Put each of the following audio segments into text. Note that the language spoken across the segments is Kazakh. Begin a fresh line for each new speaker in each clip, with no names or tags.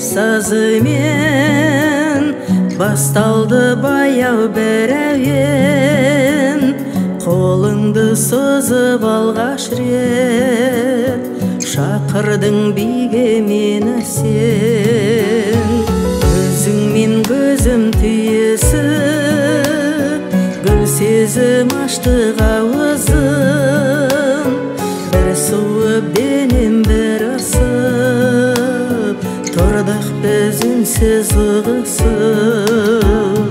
сазымен басталды баяу бір әуен. Қолыңды созып алғаш рет шақырдың биге мені сен. Көзіңмен көзім түйісіп, гүл сезім аштық ауызым. Бір суып денем бір ысып, тұрдық біз үнсіз ұғысып.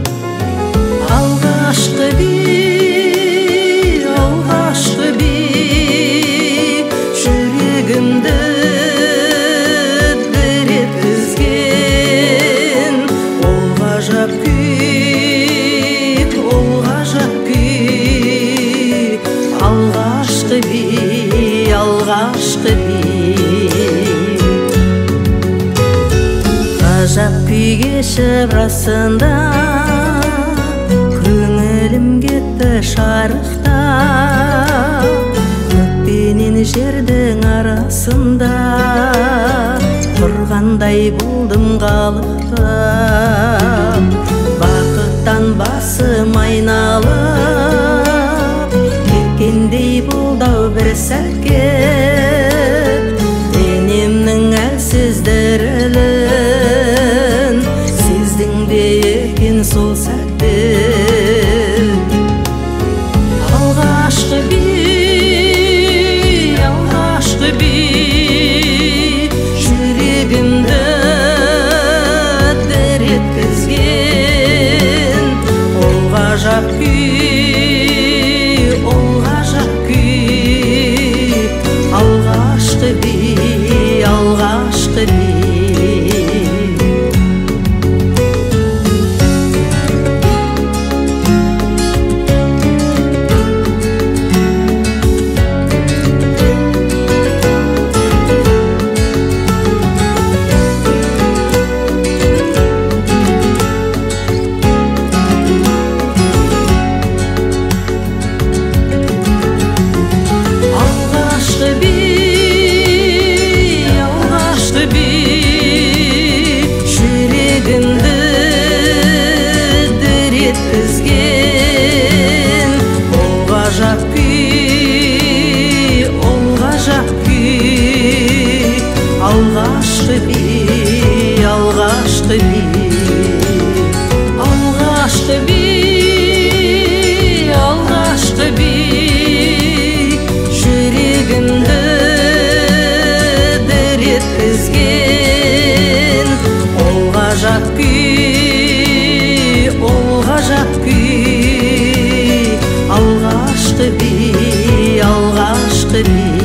Алғашқы би, алғашқы би, жүрегімді дір еткізген. Ол ғажап күй, ол ғажап күй. Алғашқы би, алғашқы би. Ғажап күй кешіп расында, көңілім кетті шарықта. Көкпенен жердің арасында тұрғандай болдым қалықтап. Бақыттан басым айналып кеткендей болды-ау бір сәтке. Денемнің әлсіз дірілін сездің бе екен сол сәтте. Алғашқы би, алғашқы би, жүрегімді дір еткізген. Ол ғажап күй, ол ғажап күй. Алғашқы би, алғашқы би. Алғашқы би, алғашқы би. Алғашқы би, алғашқы би, жүрегімді дір еткізген. Ол ғажап күй, ол ғажап күй. Алғашқы би, алғашқы би.